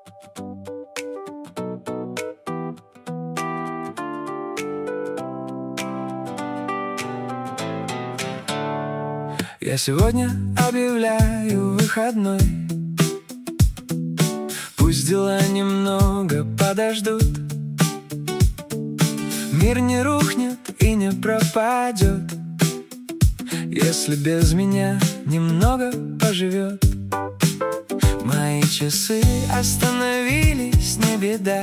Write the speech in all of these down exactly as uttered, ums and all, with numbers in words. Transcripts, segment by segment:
Я сегодня объявляю выходной. Пусть дела немного подождут. Мир не рухнет и не пропадет, если без меня немного поживет. Мои часы остановились, не беда.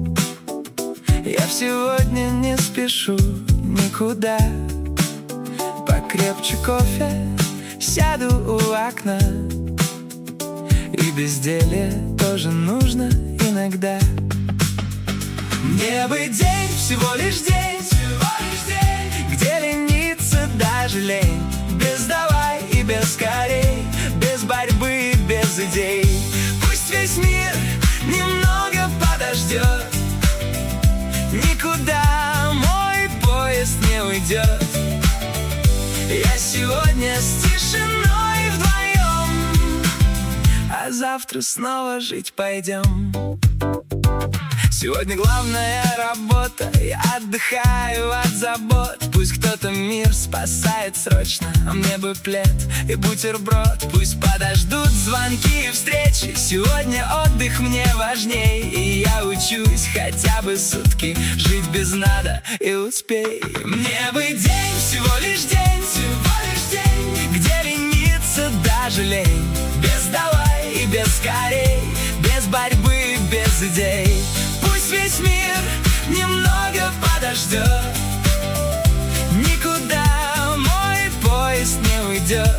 Я сегодня не спешу никуда. Покрепче кофе, сяду у окна. И безделье тоже нужно иногда. Мне бы день, всего лишь день, всего лишь день, где лениться даже лень. Без давай и без скорей, без борьбы и без идей. Пусть весь мир немного подождет, никуда мой поезд не уйдет. Я сегодня с тишиной вдвоем, а завтра снова жить пойдем. Сегодня главная работа, я отдыхаю от забот. Пусть кто-то мир спасает срочно, а мне бы плед и бутерброд. Пусть подождут звонки и встречи, сегодня отдых мне важней. И я учусь хотя бы сутки жить без надо и успей. Мне бы день, всего лишь день, всего лишь день, где лениться даже лень. Без давай и без скорей, без борьбы и без идей. Пусть весь мир немного подождет, никуда мой поезд не уйдет.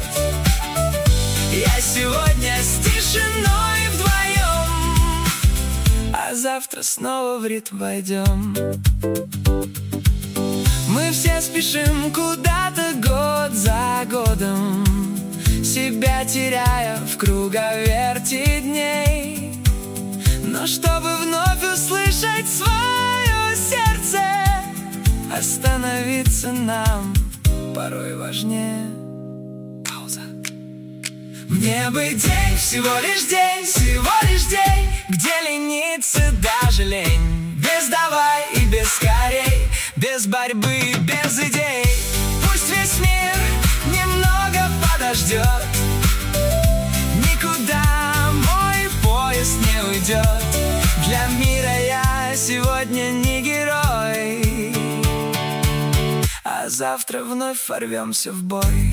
Я сегодня с тишиной вдвоем, а завтра снова в ритм войдем. Мы все спешим куда-то год за годом, себя теряя в круговерти дней. Но чтобы вновь услышать свое сердце, остановиться нам порой важнее. Пауза. Мне бы день, всего лишь день, всего лишь день, где лениться даже лень. Без давай и без скорей, без борьбы и без идей. Пусть весь мир немного подождет, никуда мой поезд не уйдет. Для мира я сегодня не герой, а завтра вновь ворвемся в бой.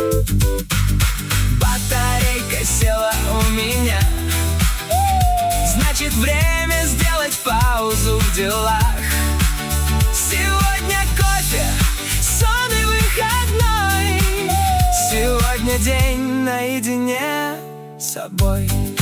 Батарейка села у меня, значит время сделать паузу в делах. Сегодня кофе, сон и выходной. Сегодня день наедине с собой.